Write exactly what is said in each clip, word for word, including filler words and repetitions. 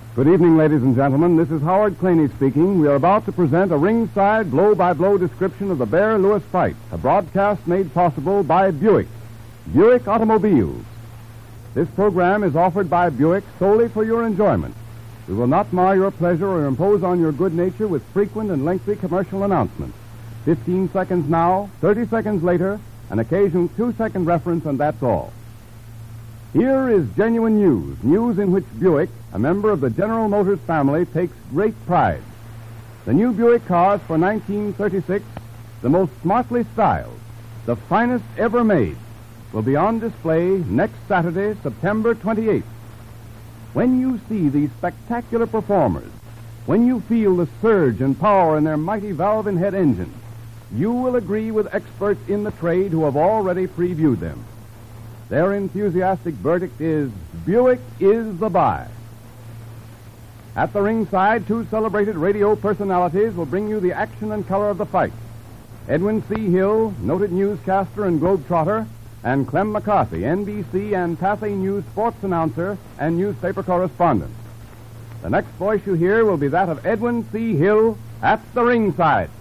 Good evening, ladies and gentlemen. This is Howard Claney speaking. We are about to present a ringside blow-by-blow description of the Bear-Lewis fight, a broadcast made possible by Buick, Buick Automobiles. This program is offered by Buick solely for your enjoyment. We will not mar your pleasure or impose on your good nature with frequent and lengthy commercial announcements. Fifteen seconds now, thirty seconds later, an occasional two-second reference, and that's all. Here is genuine news, news in which Buick, a member of the General Motors family, takes great pride. The new Buick cars for nineteen thirty-six, the most smartly styled, the finest ever made, will be on display next Saturday, September twenty-eighth. When you see these spectacular performers, when you feel the surge and power in their mighty valve and head engines, you will agree with experts in the trade who have already previewed them. Their enthusiastic verdict is, Buick is the buy. At the ringside, two celebrated radio personalities will bring you the action and color of the fight. Edwin C. Hill, noted newscaster and globetrotter, and Clem McCarthy, N B C and Pathé News sports announcer and newspaper correspondent. The next voice you hear will be that of Edwin C. Hill at the ringside.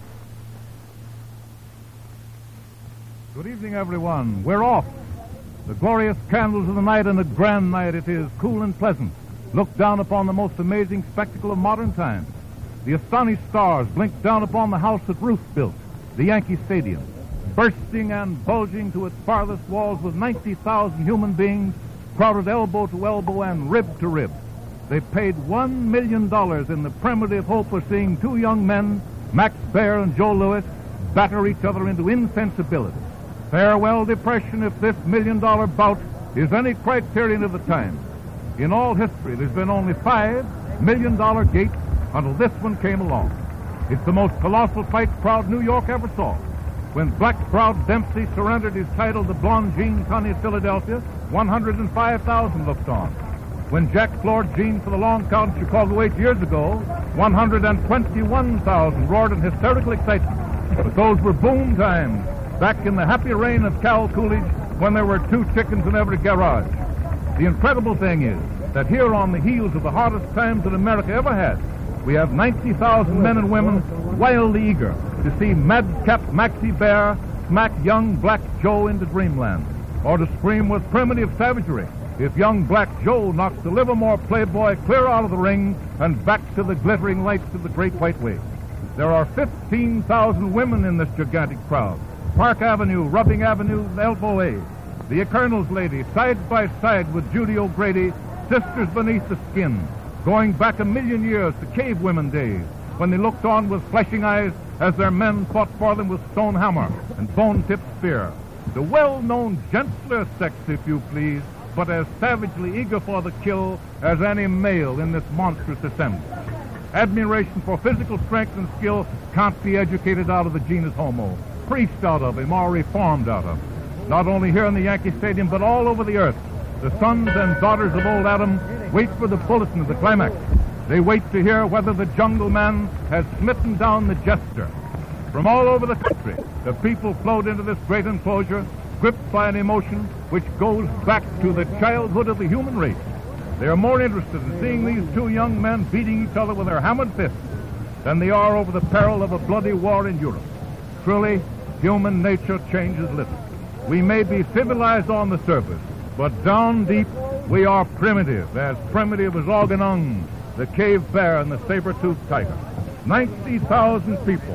Good evening, everyone. We're off. The glorious candles of the night, and a grand night it is, cool and pleasant. Look down upon the most amazing spectacle of modern times. The astonished stars blink down upon the house that Ruth built, the Yankee Stadium, bursting and bulging to its farthest walls with ninety thousand human beings crowded elbow to elbow and rib to rib. They paid one million dollars in the primitive hope of seeing two young men, Max Baer and Joe Louis, batter each other into insensibility. Farewell, depression, if this million-dollar bout is any criterion of the time. In all history, there's been only five million-dollar gates until this one came along. It's the most colossal fight crowd New York ever saw. When black-browed Dempsey surrendered his title to blonde Gene Tunney of Philadelphia, one hundred five thousand looked on. When Jack floored Gene for the long count in Chicago eight years ago, one hundred twenty-one thousand roared in hysterical excitement. But those were boom times, back in the happy reign of Cal Coolidge, when there were two chickens in every garage. The incredible thing is that here on the heels of the hardest times that America ever had, we have ninety thousand men and women wildly eager to see madcap Maxie Baer smack young Black Joe into dreamland, or to scream with primitive savagery if young Black Joe knocks the Livermore playboy clear out of the ring and back to the glittering lights of the Great White Way. There are fifteen thousand women in this gigantic crowd. Park Avenue, Rubbing Avenue, Elbow A. The Colonel's lady, side by side with Judy O'Grady, sisters beneath the skin, going back a million years to cave women days, when they looked on with flashing eyes as their men fought for them with stone hammer and bone-tipped spear. The well-known gentler sex, if you please, but as savagely eager for the kill as any male in this monstrous assembly. Admiration for physical strength and skill can't be educated out of the genus homo, preached out of him, or reformed out of him. Not only here in the Yankee Stadium, but all over the earth, the sons and daughters of old Adam wait for the bulletin of the climax. They wait to hear whether the jungle man has smitten down the jester. From all over the country, the people flowed into this great enclosure, gripped by an emotion which goes back to the childhood of the human race. They are more interested in seeing these two young men beating each other with their hammered fists than they are over the peril of a bloody war in Europe. Truly, human nature changes little. We may be civilized on the surface, but down deep we are primitive, as primitive as Organung, the cave bear, and the saber-toothed tiger. ninety thousand people,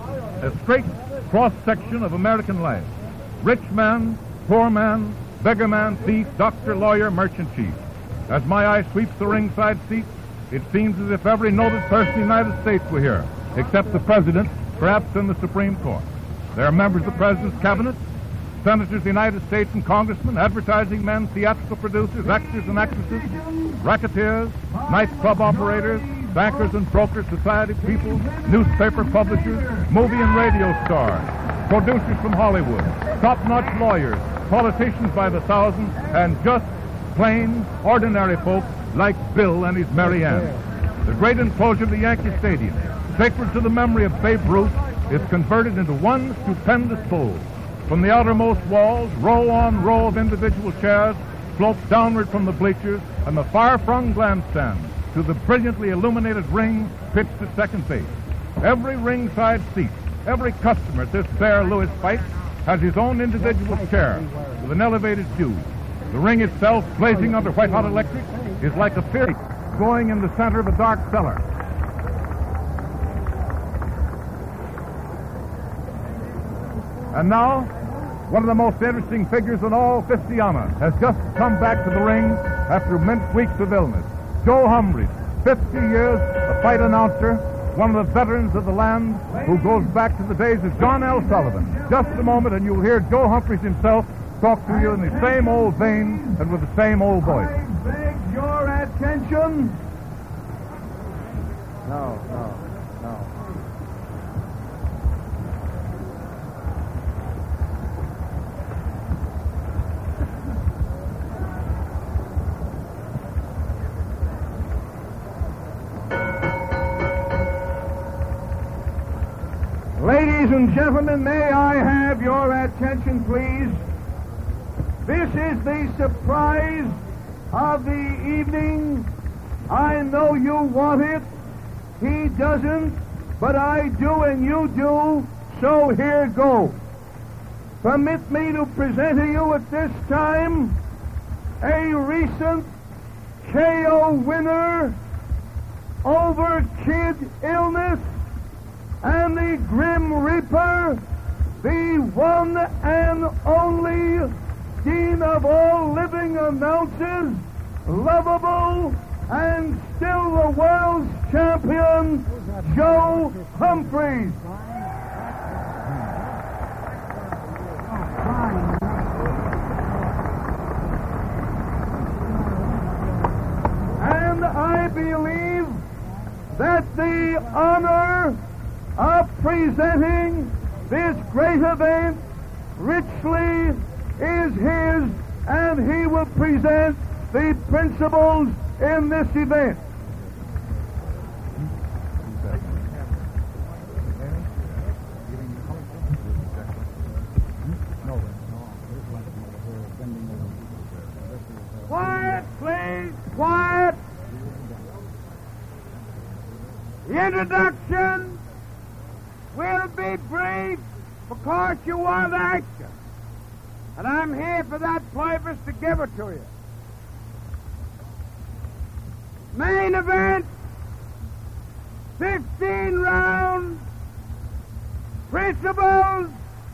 a straight cross-section of American life. Rich man, poor man, beggar man, thief, doctor, lawyer, merchant, chief. As my eye sweeps the ringside seats, it seems as if every noted person in the United States were here, except the President, perhaps in the Supreme Court. There are members of the President's cabinet, senators of the United States and congressmen, advertising men, theatrical producers, actors and actresses, racketeers, nightclub operators, bankers and brokers, society people, newspaper publishers, movie and radio stars, producers from Hollywood, top-notch lawyers, politicians by the thousand, and just plain, ordinary folk like Bill and his Mary Ann. The great enclosure of the Yankee Stadium, sacred to the memory of Babe Ruth, is converted into one stupendous pole. From the outermost walls, row on row of individual chairs slope downward from the bleachers, and the far-flung grandstand to the brilliantly illuminated ring pitched at second base. Every ringside seat, every customer at this Bear Lewis fight has his own individual chair with an elevated view. The ring itself, blazing under white-hot electric, is like a fairy going in the center of a dark cellar. And now, one of the most interesting figures in all Fistiana has just come back to the ring after many weeks of illness. Joe Humphreys, fifty years a fight announcer, one of the veterans of the land who goes back to the days of John L. Sullivan. Just a moment and you'll hear Joe Humphreys himself talk to you in the same old vein and with the same old voice. I beg your attention. No, no, no. Ladies and gentlemen, may I have your attention, please? This is the surprise of the evening. I know you want it. He doesn't, but I do and you do, so here goes. Permit me to present to you at this time a recent K O winner over kid illness and the Grim Reaper, the one and only Dean of all living announcers, lovable and still the world's champion, Joe Humphreys. And I believe that the honor of presenting this great event richly is his, and he will present the principals in this event. Quiet, please, quiet. The introduction will be brief because you want action. And I'm here for that purpose to give it to you. Main event, fifteen rounds, principals,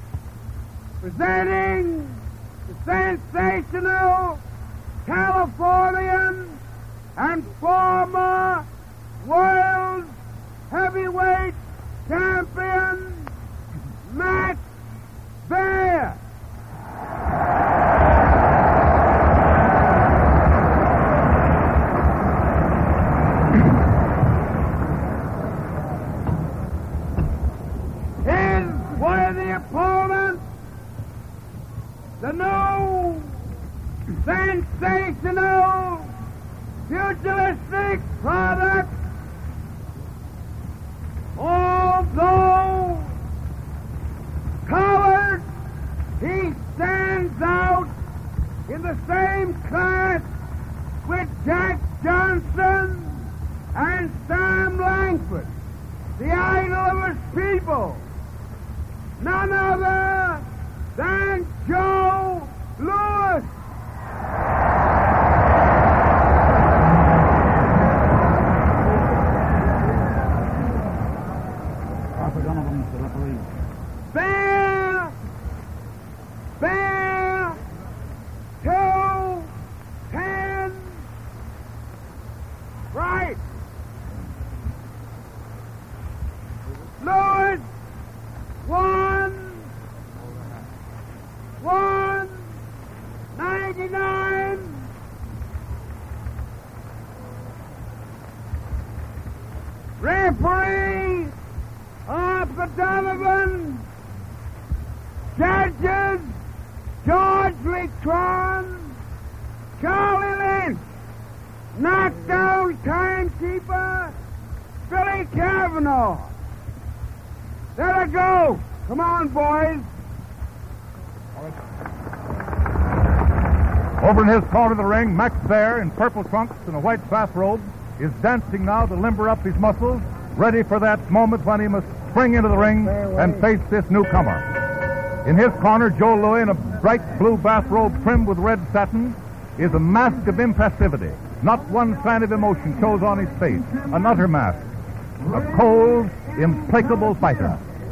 presenting the sensational Californian and former world heavyweight champion, Max Baer. His worthy opponent, the new sensational pugilistic product, although colored, he stands out in the same class with Jack Johnson and Sam Langford, the idol of his people, none other than Joe Louis. Bear, bear, two, ten, right. Louis, one, one, ninety-nine. Referee Arthur Donovan. Judges George Letron, Charlie Lynch. Knockdown timekeeper Billy Cavanaugh. There I go. Come on, boys. Over in his corner of the ring, Max Baer in purple trunks and a white bathrobe is dancing now to limber up his muscles, ready for that moment when he must spring into the ring and face this newcomer. In his corner, Joe Louis, in a bright blue bathrobe trimmed with red satin, is a mask of impassivity. Not one sign of emotion shows on his face. An utter mask. A cold, implacable fighter.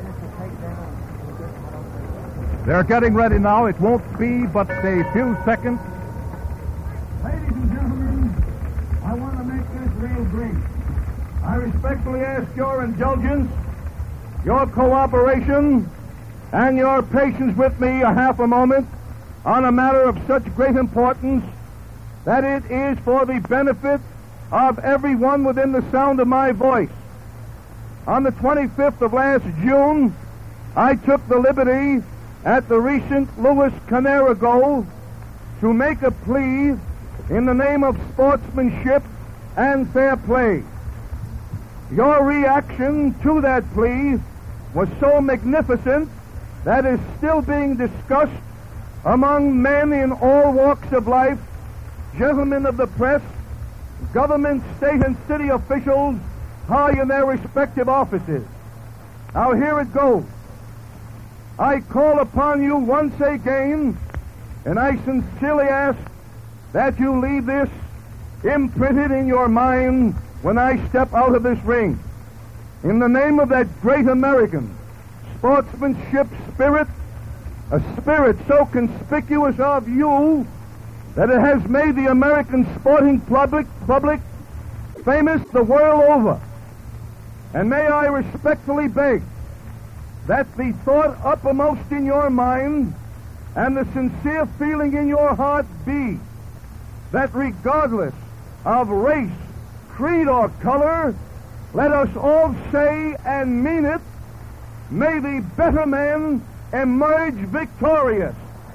They're getting ready now. It won't be but a few seconds. Ladies and gentlemen, I want to make this real brief. I respectfully ask your indulgence, your cooperation, and your patience with me a half a moment on a matter of such great importance that it is for the benefit of everyone within the sound of my voice. On the twenty-fifth of last June, I took the liberty at the recent Louis Canarago to make a plea in the name of sportsmanship and fair play. Your reaction to that plea was so magnificent that is still being discussed among men in all walks of life, gentlemen of the press, government, state, and city officials high in their respective offices. Now here it goes. I call upon you once again, and I sincerely ask that you leave this imprinted in your mind when I step out of this ring. In the name of that great American sportsmanship spirit, a spirit so conspicuous of you that it has made the American sporting public, public famous the world over. And may I respectfully beg that the thought uppermost in your mind and the sincere feeling in your heart be that regardless of race, creed, or color, let us all say and mean it, may the better man emerge victorious.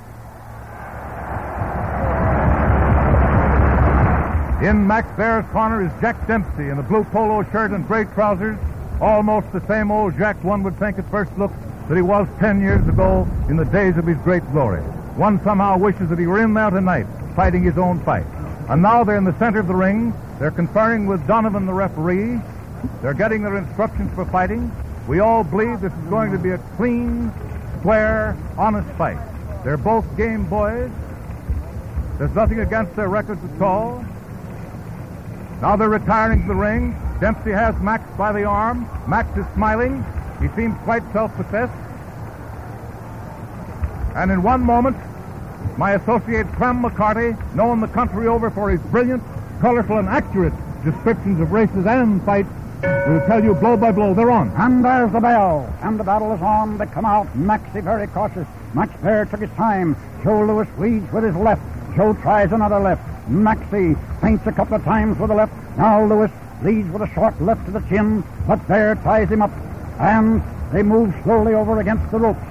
In Max Baer's corner is Jack Dempsey in a blue polo shirt and gray trousers, almost the same old Jack one would think at first look that he was ten years ago in the days of his great glory. One somehow wishes that he were in there tonight, fighting his own fight. And now they're in the center of the ring. They're conferring with Donovan, the referee. They're getting their instructions for fighting. We all believe this is going to be a clean, square, honest fight. They're both game boys. There's nothing against their records at all. Now they're retiring to the ring. Dempsey has Max by the arm. Max is smiling. He seems quite self-possessed. And in one moment, my associate Clem McCarty, known the country over for his brilliant, colorful, and accurate descriptions of races and fights, will tell you blow by blow they're on. And there's the bell. And the battle is on. They come out. Maxie very cautious. Max Baer took his time. Joe Louis leads with his left. Joe tries another left. Maxie feints a couple of times with the left. Now Louis leads with a short left to the chin, but Baer ties him up. And they move slowly over against the ropes.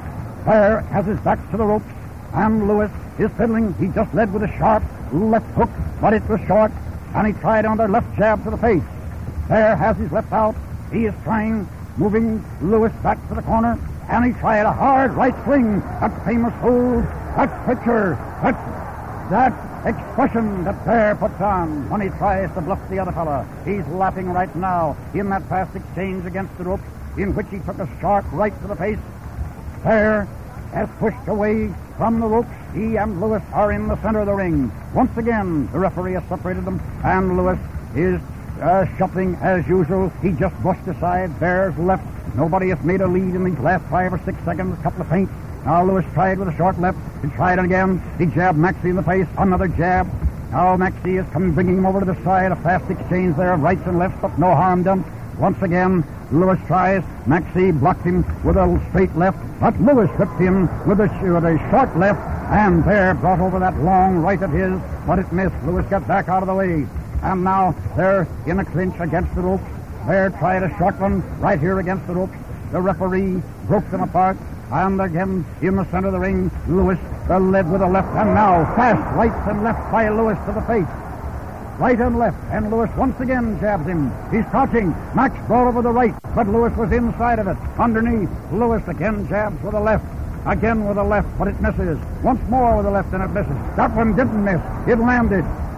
Baer has his back to the ropes, and Louis is fiddling. He just led with a sharp left hook, but it was short, and he tried on their left jab to the face. Baer has his left out. He is trying, moving Louis back to the corner, and he tried a hard right swing. That famous hold, that picture, that, that expression that Baer puts on when he tries to bluff the other fella. He's laughing right now in that fast exchange against the ropes, in which he took a sharp right to the face. Baer has pushed away from the ropes. He and Louis are in the center of the ring. Once again, the referee has separated them, and Louis is uh, shuffling as usual. He just brushed aside Baer's left. Nobody has made a lead in these last five or six seconds. A couple of feints. Now Louis tried with a short left. He tried it again. He jabbed Maxie in the face. Another jab. Now Maxie is coming, bringing him over to the side. A fast exchange there of rights and lefts, but no harm done. Once again, Louis tries. Maxie blocked him with a straight left, but Louis whipped him with a, with a short left, and Baer brought over that long right of his, but it missed. Louis got back out of the way. And now they're in a clinch against the ropes. Baer tried a short one right here against the ropes. The referee broke them apart. And again, in the center of the ring, Louis uh, led with a left, and now fast rights and left by Louis to the face. Right and left, and Louis once again jabs him. He's crouching. Max brought over the right, but Louis was inside of it. Underneath, Louis again jabs with a left. Again with a left, but it misses. Once more with a left, and it misses. That one didn't miss. It landed.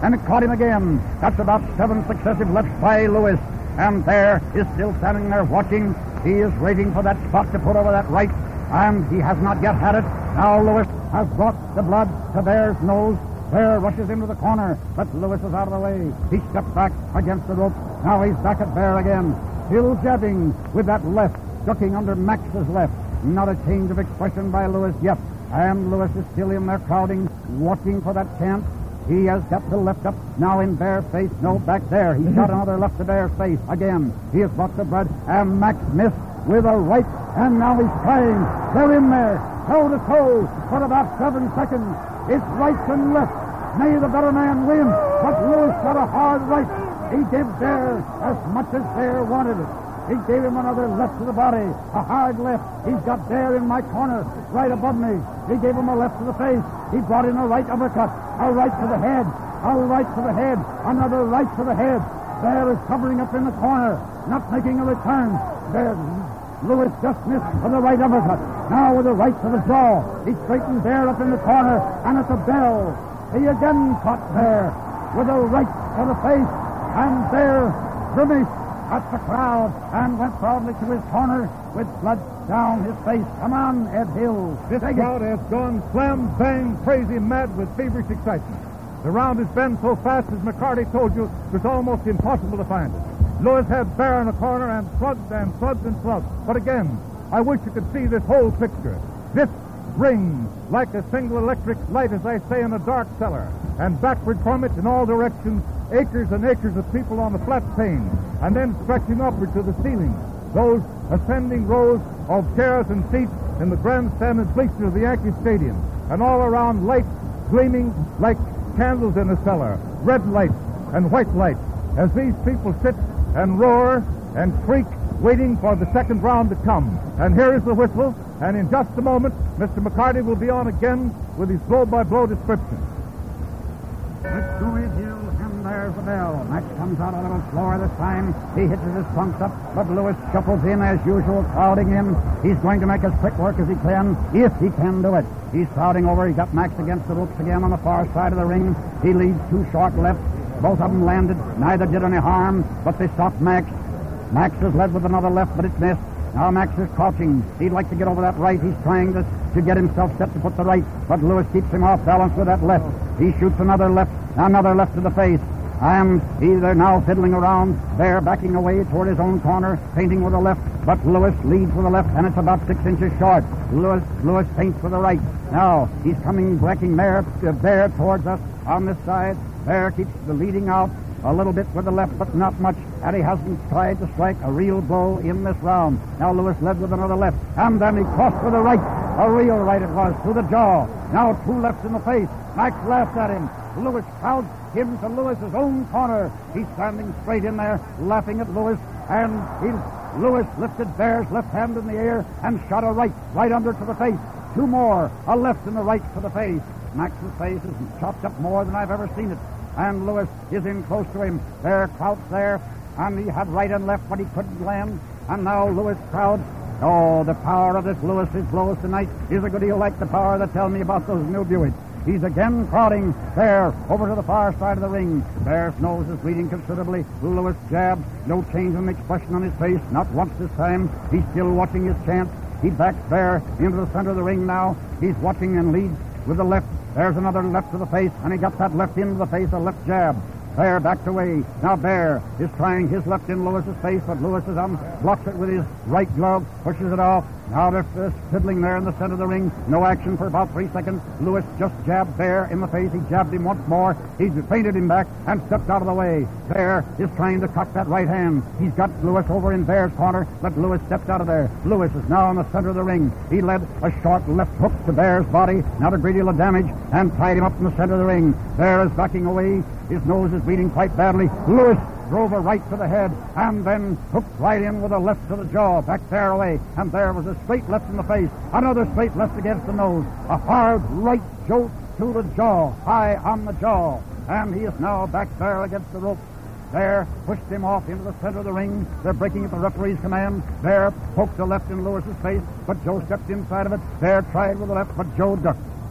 and it caught him again. That's about seven successive lefts by Lewis. And there is still standing there watching. He is waiting for that spot to put over that right, and he has not yet had it. Now Lewis has brought the blood to Bear's nose. Bear rushes into the corner, but Lewis is out of the way. He steps back against the rope. Now he's back at Bear again, still jabbing with that left, ducking under Max's left. Not a change of expression by Lewis yet. And Lewis is still in there crowding, watching for that chance. He has got the left up, now in Bear's face. No, back there. He shot another left to Bear's face. Again, he has brought the blood, and Max missed with a right, and now he's trying. They're in there, toe to toe, for about seven seconds. It's right and left. May the better man win, but Lewis got a hard right. He gave Bear as much as Bear wanted it. He gave him another left to the body, a hard left. He's got Bear in my corner, right above me. He gave him a left to the face. He brought in a right uppercut, a right to the head, a right to the head, another right to the head. Bear is covering up in the corner, not making a return. Bear, Lewis just missed with the right uppercut. Now with a right to the jaw. He straightened Bear up in the corner, and at the bell, he again caught Bear with a right to the face, and Bear grimaced at the crowd and went proudly to his corner with blood down his face. Come on, Ed Hill. This Take crowd it. has gone slam, bang, crazy, mad with feverish excitement. The round has been so fast, as McCarty told you, it was almost impossible to find it. Lewis had Bear in the corner and slugged and slugged and slugged. But again, I wish you could see this whole picture. This ring like a single electric light, as I say, in a dark cellar. And backward from it in all directions, acres and acres of people on the flat pane, and then stretching upward to the ceiling, those ascending rows of chairs and seats in the grandstand and bleachers of the Yankee Stadium, and all around lights gleaming like candles in a cellar, red lights and white lights, as these people sit and roar and creak, waiting for the second round to come. And here is the whistle, and in just a moment, Mister McCarty will be on again with his blow-by-blow description. Let's go, Ed Hill, and there's the bell. Max comes out a little slower this time. He hitches his trunks up, but Lewis shuffles in as usual, crowding in. He's going to make as quick work as he can, if he can do it. He's crowding over. He got Max against the ropes again on the far side of the ring. He leads two short lefts. Both of them landed. Neither did any harm, but they stopped Max. Max is led with another left, but it's missed. Now Max is crouching. He'd like to get over that right. He's trying to, to get himself set to put the right, but Lewis keeps him off balance with that left. He shoots another left, another left to the face. And he's there now fiddling around, there backing away toward his own corner, painting with the left, but Lewis leads with the left, and it's about six inches short. Lewis Lewis paints with the right. Now he's coming, breaking there, there towards us on this side. Bear keeps the leading out a little bit with the left, but not much, and he hasn't tried to strike a real blow in this round. Now Lewis led with another left, and then he crossed with a right. A real right it was, to the jaw. Now two lefts in the face. Max laughed at him. Lewis crowds him to Lewis's own corner. He's standing straight in there, laughing at Lewis, and he, Lewis lifted Bear's left hand in the air and shot a right, right under to the face. Two more, a left and a right to the face. Max's face is chopped up more than I've ever seen it. And Lewis is in close to him. There, crouched there, and he had right and left, but he couldn't land. And now Lewis crowds. Oh, the power of this Lewis's blows tonight is a good deal like the power that tell me about those new Buicks. He's again crowding there over to the far side of the ring. Bear's nose is bleeding considerably. Lewis jabs. No change in the expression on his face. Not once this time. He's still watching his chance. He backs Bear into the center of the ring now. He's watching and leads with the left. There's another left to the face, and he got that left into the face, a left jab. Bear backed away. Now Bear is trying his left in Lewis's face, but Lewis is on, blocks it with his right glove, pushes it off. Now they're uh, fiddling there in the center of the ring. No action for about three seconds. Lewis just jabbed Bear in the face. He jabbed him once more. He feinted him back and stepped out of the way. Bear is trying to cock that right hand. He's got Lewis over in Bear's corner, but Lewis stepped out of there. Lewis is now in the center of the ring. He led a short left hook to Bear's body, not a great deal of damage, and tied him up in the center of the ring. Bear is backing away. His nose is bleeding quite badly. Lewis drove a right to the head, and then hooked right in with a left to the jaw, back there away, and there was a straight left in the face, another straight left against the nose, a hard right jolt to the jaw, high on the jaw, and he is now back there against the rope. There, pushed him off into the center of the ring. They're breaking at the referee's command. There, poked a left in Lewis's face, but Joe stepped inside of it. There, tried with the left, but Joe ducked.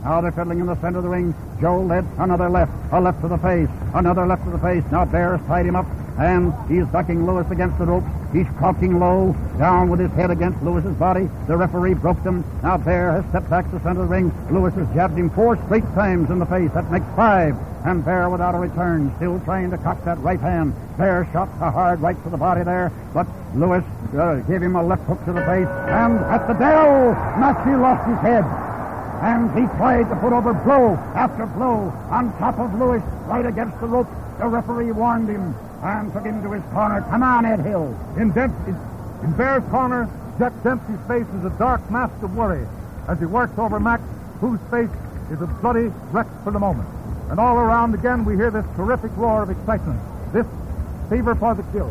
Now they're fiddling in the center of the ring. Joe led another left, a left to the face, another left to the face. Now Bear has tied him up, and he's ducking Lewis against the ropes. He's crouching low, down with his head against Lewis's body. The referee broke them. Now Bear has stepped back to the center of the ring. Lewis has jabbed him four straight times in the face. That makes five. And Bear without a return, still trying to cock that right hand. Bear shot a hard right to the body there, but Lewis uh, gave him a left hook to the face. And at the bell, Maxie lost his head. And he tried to put over blow after blow on top of Lewis, right against the rope. The referee warned him and took him to his corner. Come on, Ed Hill. In, Dempsey, in Bear's corner, Jack Dempsey's face is a dark mask of worry as he works over Max, whose face is a bloody wreck for the moment. And all around again we hear this terrific roar of excitement, this fever for the kill.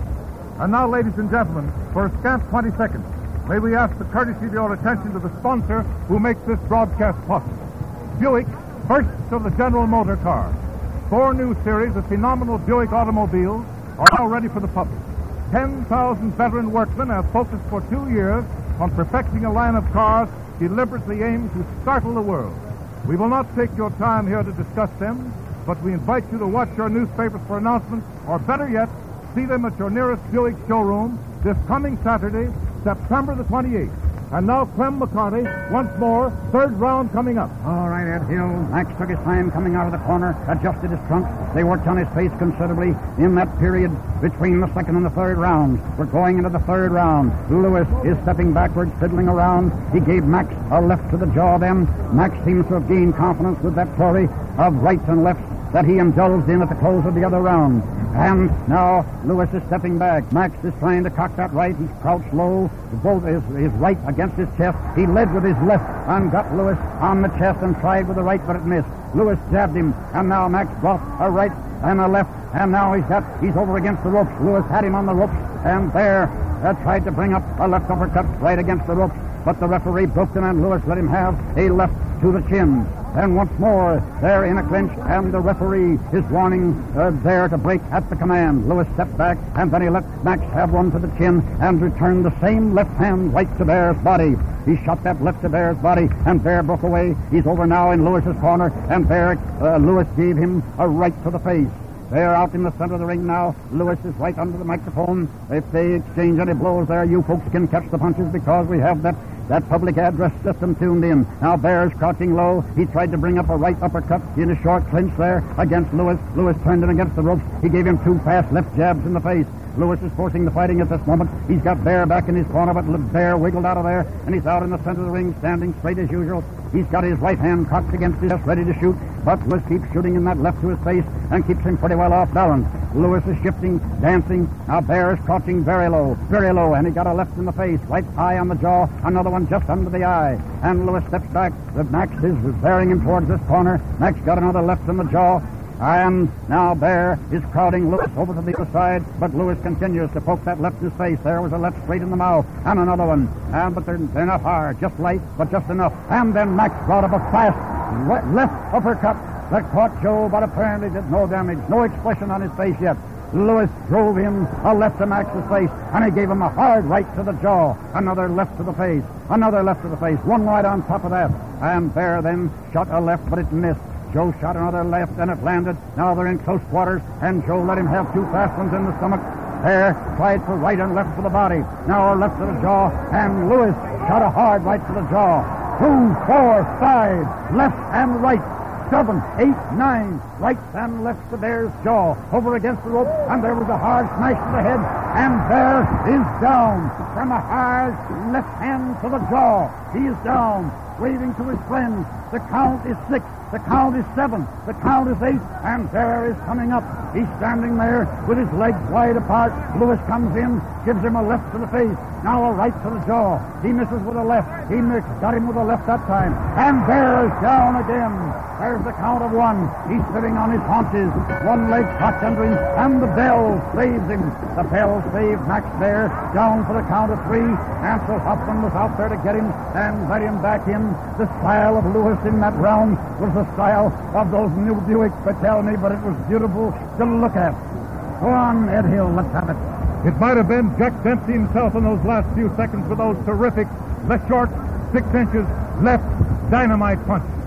And now, ladies and gentlemen, for a scant twenty seconds, may we ask the courtesy of your attention to the sponsor who makes this broadcast possible. Buick, first of the General Motor Car. Four new series of phenomenal Buick automobiles are now ready for the public. Ten thousand veteran workmen have focused for two years on perfecting a line of cars deliberately aimed to startle the world. We will not take your time here to discuss them, but we invite you to watch your newspapers for announcements, or better yet, see them at your nearest Buick showroom this coming Saturday, September the twenty-eighth. And now Clem McCarty, once more, third round coming up. All right, Ed Hill. Max took his time coming out of the corner, adjusted his trunk. They worked on his face considerably in that period between the second and the third rounds. We're going into the third round. Lewis is stepping backwards, fiddling around. He gave Max a left to the jaw then. Max seems to have gained confidence with that flurry of rights and lefts that he indulged in at the close of the other round. And now Lewis is stepping back. Max is trying to cock that right. He's crouched low, both his, his right against his chest. He led with his left and got Lewis on the chest and tried with the right, but it missed. Lewis jabbed him, and now Max brought a right and a left, and now he's got he's over against the ropes. Lewis had him on the ropes, and there uh, tried to bring up a left uppercut right against the ropes, but the referee broke them, and Lewis let him have a left to the chin. Then once more, they're in a clinch, and the referee is warning uh, there to break at the command. Lewis stepped back, and then he let Max have one to the chin and returned the same left hand right to Bear's body. He shot that left to Bear's body, and Bear broke away. He's over now in Lewis's corner, and Bear, uh, Lewis gave him a right to the face. They're out in the center of the ring now. Lewis is right under the microphone. If they exchange any blows there, you folks can catch the punches because we have that That public address system tuned in. Now Bear's crouching low. He tried to bring up a right uppercut in a short clinch there against Lewis. Lewis turned in against the ropes. He gave him two fast left jabs in the face. Lewis is forcing the fighting at this moment. He's got Bear back in his corner, but Bear wiggled out of there, and he's out in the center of the ring, standing straight as usual. He's got his right hand cocked against his chest, ready to shoot, but Lewis keeps shooting in that left to his face and keeps him pretty well off balance. Lewis is shifting, dancing. Now Bear is crouching very low, very low, and he got a left in the face, right eye on the jaw, another one just under the eye. And Lewis steps back. Max is bearing him towards this corner. Max got another left in the jaw. And now Bear is crowding Lewis over to the other side, but Lewis continues to poke that left in his face. There was a left straight in the mouth, and another one. And but they're, they're not hard, just light, but just enough. And then Max brought up a fast left uppercut that caught Joe, but apparently did no damage, no expression on his face yet. Lewis drove in a left to Max's face, and he gave him a hard right to the jaw. Another left to the face, another left to the face, one right on top of that. And Bear then shot a left, but it missed. Joe shot another left, and it landed. Now they're in close quarters, and Joe let him have two fast ones in the stomach. Bear tried for right and left to the body. Now a left to the jaw, and Lewis shot a hard right to the jaw. Two, four, five, left and right. Seven, eight, nine, right and left to Bear's jaw, over against the rope, and there was a hard smash to the head, and Bear is down from a hard left hand to the jaw. He is down, waving to his friends. The count is six. The count is seven. The count is eight. And Bear is coming up. He's standing there with his legs wide apart. Lewis comes in, gives him a left to the face. Now a right to the jaw. He misses with a left. He missed, got him with a left that time. And Bear is down again. There's the count of one. He's sitting on his haunches, one leg cocked under him, and the bell saves him. The bell saved Max Bear, down for the count of three. Ansel Hoffman was out there to get him and let him back in. The style of Lewis in that round was the style of those new Buicks, but tell me, but it was beautiful to look at. Go on, Ed Hill, let's have it. It might have been Jack Dempsey himself in those last few seconds with those terrific, left short, six inches, left dynamite punches.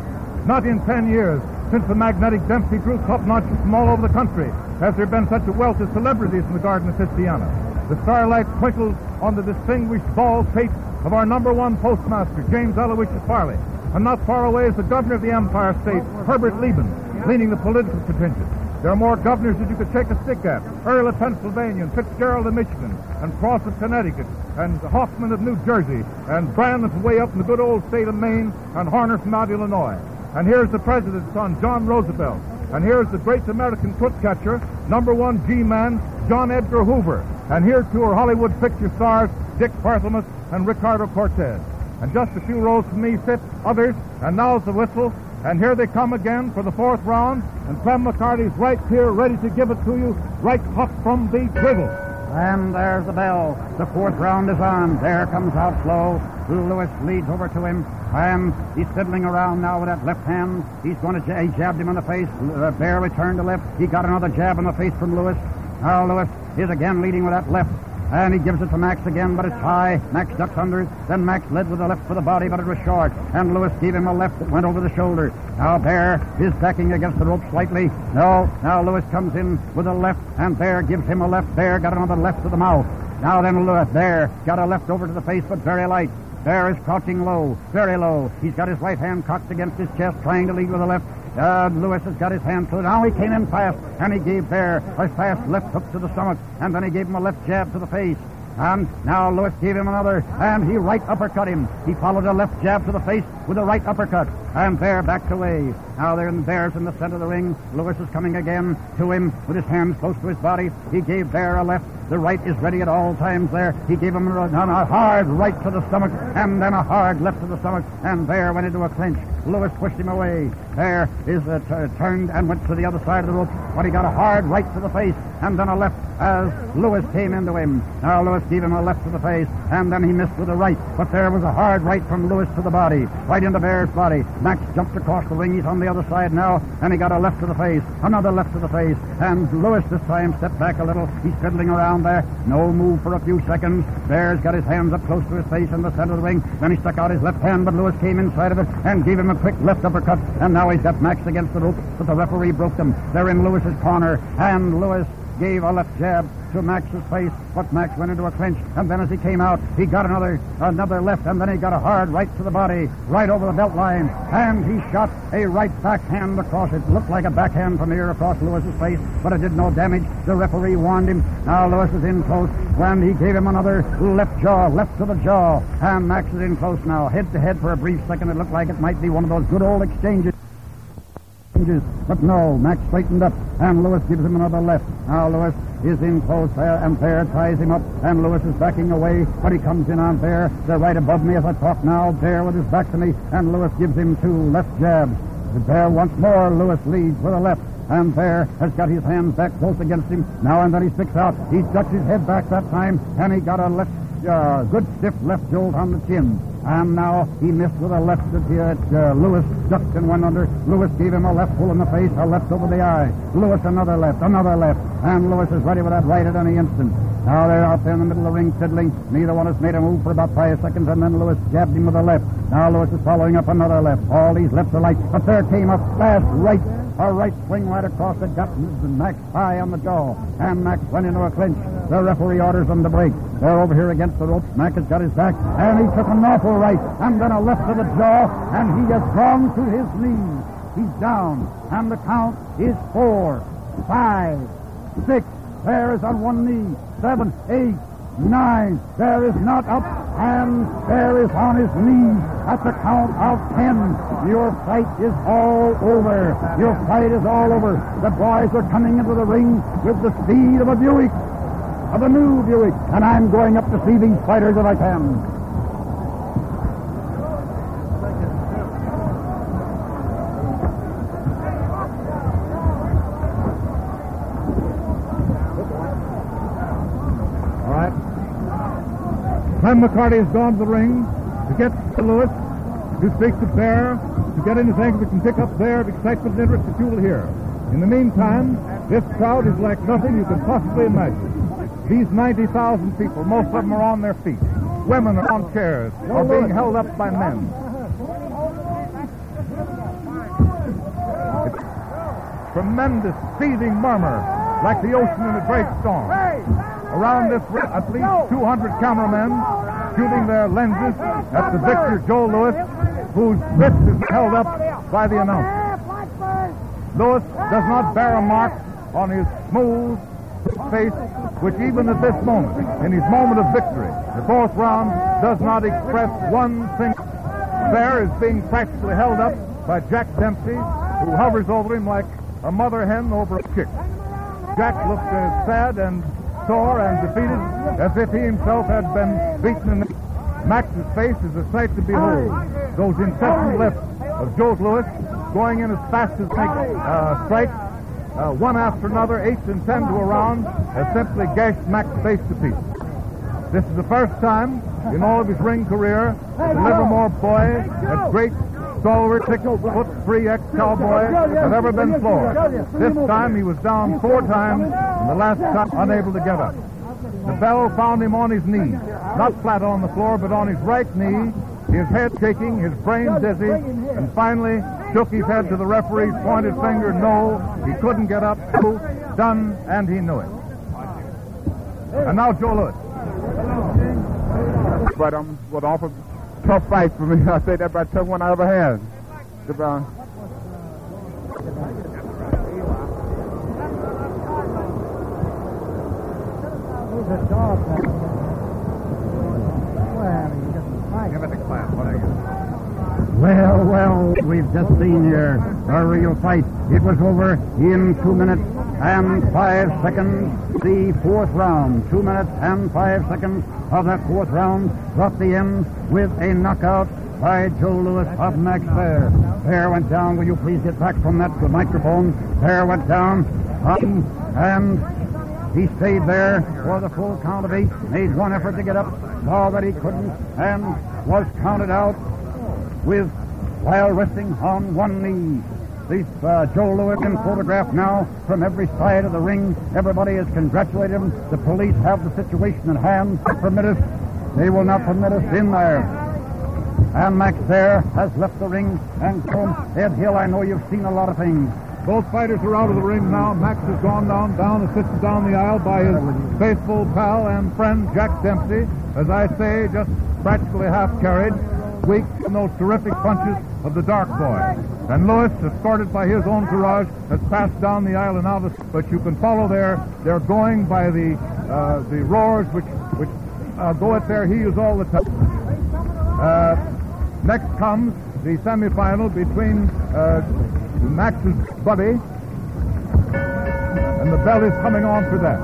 Not in ten years, since the magnetic Dempsey drew club notches from all over the country, has there been such a wealth of celebrities in the Garden of Christiana. The starlight twinkled on the distinguished bald pate of our number one postmaster, James Aloysius Farley. And not far away is the governor of the Empire State, Herbert Lieben, leading the political contingent. There are more governors that you could shake a stick at. Earl of Pennsylvania, and Fitzgerald of Michigan, and Cross of Connecticut, and Hoffman of New Jersey, and Brand from way up in the good old state of Maine, and Horner from out Illinois. And here's the president's son, John Roosevelt. And here's the great American foot catcher, number one G-man, John Edgar Hoover. And here, too, are Hollywood picture stars, Dick Barthelmess and Ricardo Cortez. And just a few rows from me sit others, and now's the whistle. And here they come again for the fourth round, and Clem McCarty's right here ready to give it to you, right hot from the cradle. And there's the bell. The fourth round is on. There comes out slow. Lewis leads over to him, and he's fiddling around now with that left hand. He's going to j- he jabbed him in the face. Uh, Bear returned to left. He got another jab in the face from Lewis. Now Lewis is again leading with that left. And he gives it to Max again, but it's high. Max ducks under it. Then Max led with the left for the body, but it was short. And Lewis gave him a left that went over the shoulder. Now Bear is backing against the rope slightly. No, now Lewis comes in with a left, and Bear gives him a left. Bear got another left to the mouth. Now then Lewis, Bear got a left over to the face, but very light. Bear is crouching low, very low. He's got his right hand cocked against his chest, trying to lead with the left. Uh, Lewis has got his hand through. Now he came in fast, and he gave Bear a fast left hook to the stomach, and then he gave him a left jab to the face. And now Lewis gave him another, and he right uppercut him. He followed a left jab to the face with a right uppercut, and Bear backed away. Now there in Bear's in the center of the ring. Lewis is coming again to him with his hands close to his body. He gave Bear a left. The right is ready at all times there. He gave him a, a hard right to the stomach, and then a hard left to the stomach, and Bear went into a clinch. Lewis pushed him away. Bear is uh, t- turned and went to the other side of the rope, but he got a hard right to the face, and then a left as Lewis came into him. Now Lewis gave him a left to the face, and then he missed with a right, but there was a hard right from Lewis to the body, right into Bear's body. Max jumped across the ring. He's on the other side now, and he got a left to the face, another left to the face, and Lewis this time stepped back a little. He's fiddling around there. No move for a few seconds. Bear's got his hands up close to his face in the center of the ring. Then he stuck out his left hand, but Lewis came inside of it and gave him a quick left uppercut, and now he's got Max against the rope, but the referee broke them. They're in Lewis's corner, and Lewis gave a left jab to Max's face, but Max went into a clinch, and then as he came out, he got another another left, and then he got a hard right to the body, right over the belt line, and he shot a right backhand across it. Looked like a backhand from here across Lewis's face, but it did no damage. The referee warned him. Now Lewis is in close, when he gave him another left jaw, left to the jaw, and Max is in close now, head to head for a brief second. It looked like it might be one of those good old exchanges. But no, Max straightened up, and Lewis gives him another left. Now Lewis is in close there, and Bear ties him up, and Lewis is backing away, but he comes in on Bear. They're right above me as I talk now. Bear with his back to me, and Lewis gives him two left jabs. The Bear once more. Lewis leads with a left, and Bear has got his hands back close against him. Now and then he sticks out. He ducks his head back that time, and he got a left, uh, good stiff left jolt on the chin. And now he missed with a left that uh, Lewis ducked and went under. Lewis gave him a left full in the face, a left over the eye. Lewis another left, another left. And Lewis is ready with that right at any instant. Now they're out there in the middle of the ring fiddling. Neither one has made a move for about five seconds, and then Lewis jabbed him with a left. Now Lewis is following up another left. All these lefts are light, but there came a fast right. A right swing right across it, got Max high on the jaw, and Max went into a clinch. The referee orders them to break. They're over here against the ropes. Max has got his back, and he took an awful right, and then a left to the jaw, and he has gone to his knees. He's down, and the count is four, five, six. There is on one knee, seven, eight, nine. There is not up, and there is on his knees at the count of ten. Your fight is all over. Your fight is all over. The boys are coming into the ring with the speed of a Buick, of a new Buick, and I'm going up to see these fighters if I can. Clem McCarty has gone to the ring to get to Lewis, to speak to Bear, to get in his ankle and pick up their excitement and interest that you will hear. In the meantime, this crowd is like nothing you could possibly imagine. These ninety thousand people, most of them are on their feet. Women are on chairs, are being held up by men. tremendous seething murmur like the ocean in a great storm. Around this ring, at least two hundred cameramen shooting their lenses at the victor, Joe Louis, whose wrist is held up by the announcer. Louis does not bear a mark on his smooth face, which even at this moment, in his moment of victory, the fourth round, does not express one thing. Bear is being practically held up by Jack Dempsey, who hovers over him like a mother hen over a chick. Jack looks as sad and sore and defeated as if he himself had been beaten in the... Max's face is a sight to behold. Those incessant lefts of Joe Louis going in as fast as they uh, strike, uh, one after another, eight and ten to a round, has simply gashed Max's face to pieces. This is the first time in all of his ring career that the Livermore boy, that great stalwart, six-foot three ex-cowboy, has ever been floored. This time he was down four times, and the last time unable to get up. The bell found him on his knees, not flat on the floor, but on his right knee, his head shaking, his brain dizzy, and finally shook his head to the referee's pointed finger. No, he couldn't get up. Done, and he knew it. And now Joe Louis. But um, what offered tough fight for me. I say that by tough one I ever had. Goodbye. Well, well, we've just seen here a real fight. It was over in two minutes and five seconds. The fourth round, two minutes and five seconds of that fourth round, brought the end with a knockout by Joe Louis of Max Baer. Baer went down. Will you please get back from that microphone? Baer went down, um, and he stayed there for the full count of eight, made one effort to get up, saw that he couldn't, and was counted out with while resting on one knee. This uh, Joe Louis in photograph now from every side of the ring. Everybody has congratulated him. The police have the situation at hand. Permit us. They will not permit us in there. And Max Baer has left the ring and come. Ed Hill, I know you've seen a lot of things. Both fighters are out of the ring now. Max has gone down, down, assisted down the aisle by his faithful pal and friend Jack Dempsey. As I say, just practically half carried, weak from those terrific punches of the Dark Boy. And Louis, escorted by his own entourage, has passed down the aisle and out of the... But you can follow there. They're going by the uh, the roars which which uh, go at their heels all the time. Uh, next comes the semifinal between uh, Max's buddy, and the bell is coming on for that.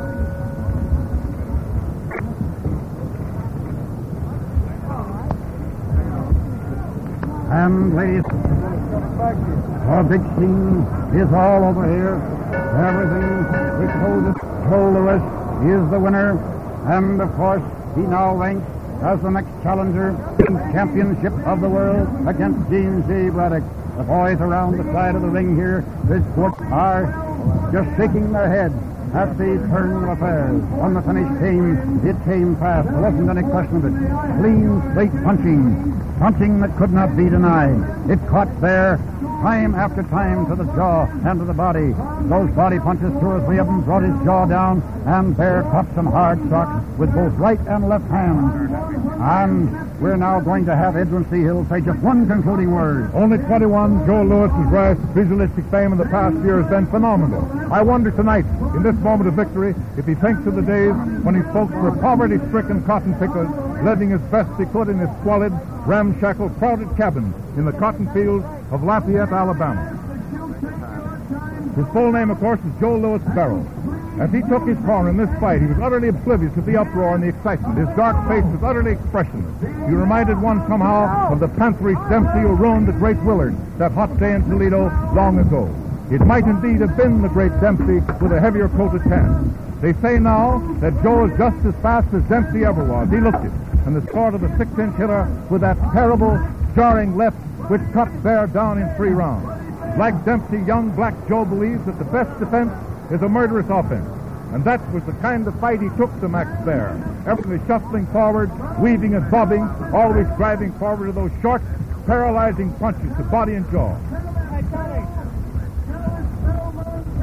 And ladies, our big scene is all over here. Everything which shows us Joe Louis is the winner, and of course he now ranks as the next challenger in championship of the world against James J. Braddock. The boys around the side of the ring here, this court, are just shaking their heads at the turn of affairs. When the finish came, it came fast. There wasn't any question of it. Clean, straight punching. Punching that could not be denied. It caught there time after time to the jaw and to the body. Those body punches, two or three of them, brought his jaw down, and Baer caught some hard shots with both right and left hands. And we're now going to have Edwin C. Hill say just one concluding word. Only twenty-one, Joe Louis's rise to pugilistic fame in the past year has been phenomenal. I wonder tonight, in this moment of victory, if he thinks of the days when his folks were poverty-stricken cotton pickers, living as best they could in his squalid, ramshackle, crowded cabins in the cotton fields of Lafayette, Alabama. His full name, of course, is Joe Louis Barrow. As he took his corner in this fight, he was utterly oblivious of the uproar and the excitement. His dark face was utterly expressionless. He reminded one somehow of the pantherish Dempsey who ruined the great Willard that hot day in Toledo long ago. It might indeed have been the great Dempsey with a heavier coated tan. They say now that Joe is just as fast as Dempsey ever was. He looked it, and the sort of a six-inch hitter with that terrible, jarring left which cut Baer down in three rounds. Like Dempsey, young Black Joe believes that the best defense is a murderous offense. And that was the kind of fight he took to Max Baer. Everything shuffling forward, weaving and bobbing, always driving forward to those short, paralyzing punches to body and jaw.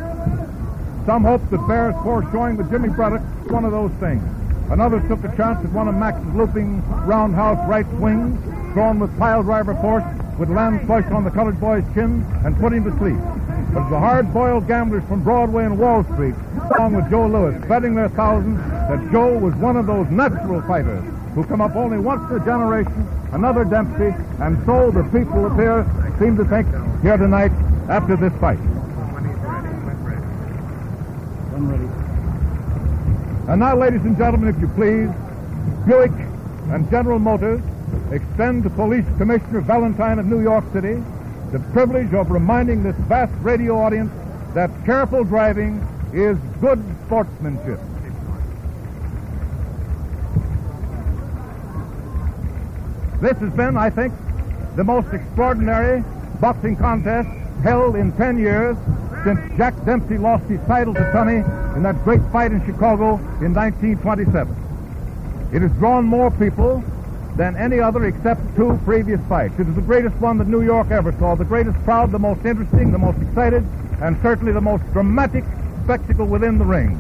Some hoped that Bear's poor showing with Jimmy Braddock was one of those things. Another took a chance at one of Max's looping roundhouse right swings, thrown with pile driver force, would land flush on the colored boy's chin and put him to sleep. But the hard-boiled gamblers from Broadway and Wall Street, along with Joe Louis, betting their thousands that Joe was one of those natural fighters who come up only once in a generation, another Dempsey, and so the people up here seem to think here tonight after this fight. And now, ladies and gentlemen, if you please, Buick and General Motors extend to Police Commissioner Valentine of New York City the privilege of reminding this vast radio audience that careful driving is good sportsmanship. This has been, I think, the most extraordinary boxing contest held in ten years since Jack Dempsey lost his title to Tunney in that great fight in Chicago in nineteen twenty-seven. It has drawn more people than any other except two previous fights. It is the greatest one that New York ever saw, the greatest crowd, the most interesting, the most excited, and certainly the most dramatic spectacle within the ring.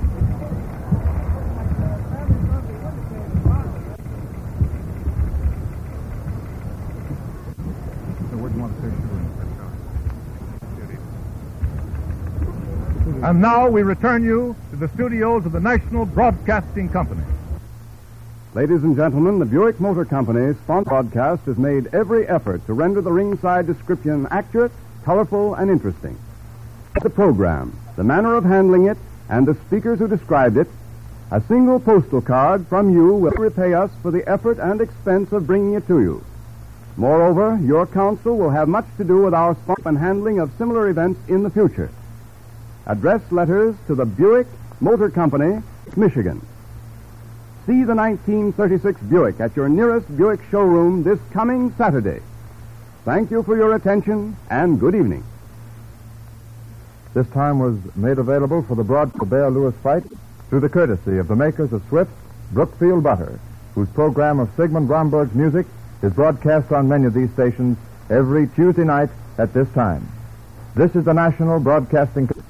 And now we return you to the studios of the National Broadcasting Company. Ladies and gentlemen, the Buick Motor Company's sponsor broadcast has made every effort to render the ringside description accurate, colorful, and interesting. The program, the manner of handling it, and the speakers who described it, a single postal card from you will repay us for the effort and expense of bringing it to you. Moreover, your counsel will have much to do with our sponsor and handling of similar events in the future. Address letters to the Buick Motor Company, Michigan. See the nineteen thirty-six Buick at your nearest Buick showroom this coming Saturday. Thank you for your attention, and good evening. This time was made available for the broadcast Bear Lewis fight through the courtesy of the makers of Swift's Brookfield Butter, whose program of Sigmund Bromberg's music is broadcast on many of these stations every Tuesday night at this time. This is the National Broadcasting Company.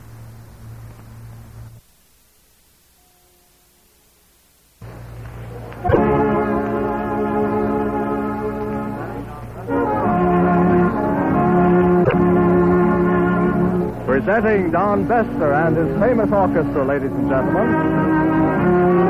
Presenting Don Bester and his famous orchestra, ladies and gentlemen.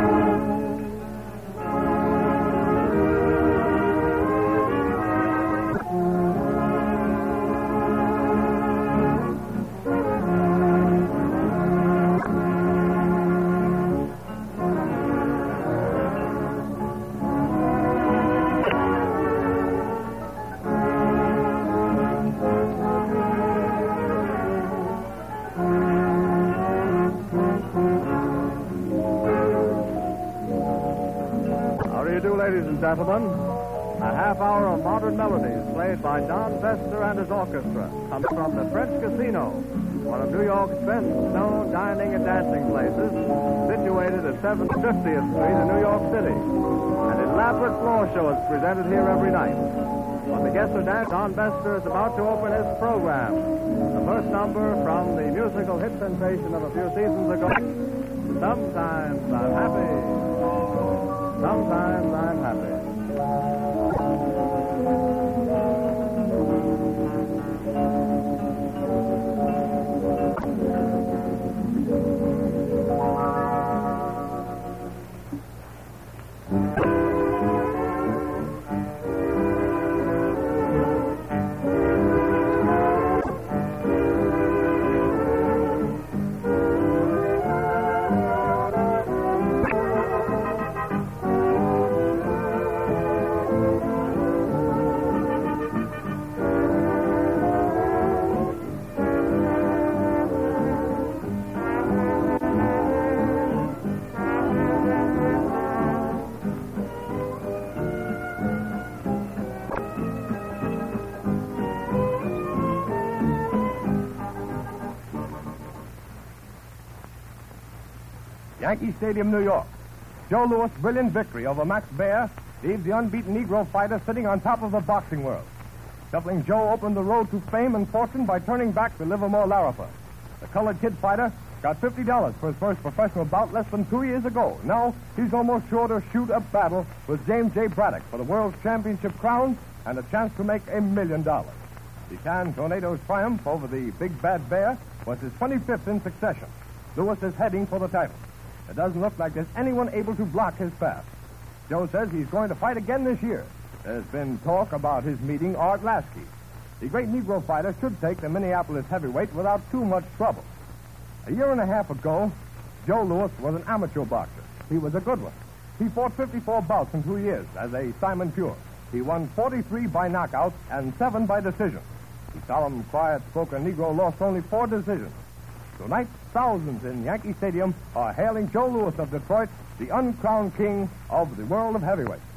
Ladies and gentlemen, a half hour of modern melodies played by Don Bester and his orchestra comes from the French Casino, one of New York's best-known dining and dancing places, situated at seven fiftieth Street in New York City. An elaborate floor show is presented here every night. When the guests are dancing, Don Bester is about to open his program. The first number from the musical hit sensation of a few seasons ago, Sometimes I'm Happy. Sometimes I'm happy. Yankee Stadium, New York. Joe Louis' brilliant victory over Max Baer leaves the unbeaten Negro fighter sitting on top of the boxing world. Shuffling Joe opened the road to fame and fortune by turning back the Livermore Lariper. The colored kid fighter got fifty dollars for his first professional bout less than two years ago. Now he's almost sure to shoot a battle with James J. Braddock for the World's Championship crown and a chance to make a million dollars. Pecan Tornado's triumph over the Big Bad Bear was his twenty-fifth in succession. Lewis is heading for the title. It doesn't look like there's anyone able to block his path. Joe says he's going to fight again this year. There's been talk about his meeting Art Lasky. The great Negro fighter should take the Minneapolis heavyweight without too much trouble. A year and a half ago, Joe Louis was an amateur boxer. He was a good one. He fought fifty-four bouts in two years as a Simon Pure. He won forty-three by knockout and seven by decision. The solemn, quiet-spoken Negro lost only four decisions. Tonight, thousands in Yankee Stadium are hailing Joe Louis of Detroit, the uncrowned king of the world of heavyweight.